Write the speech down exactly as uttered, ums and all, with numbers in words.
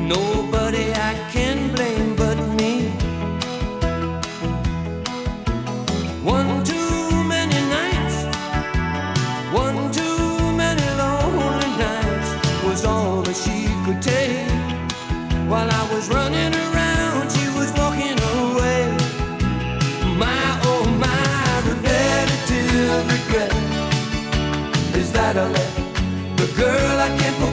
Nobody I can blame but me. One too many nights, one too many lonely nights was all that she could take. While I was running around, she was walking away. My, oh my, repetitive regret is that I let the girl I can't forget.